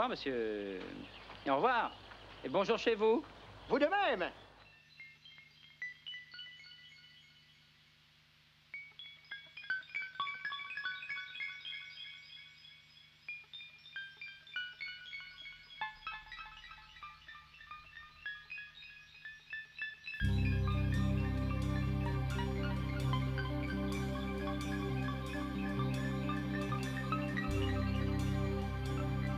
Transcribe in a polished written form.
revoir, monsieur. Et au revoir. Et bonjour chez vous. Vous de même.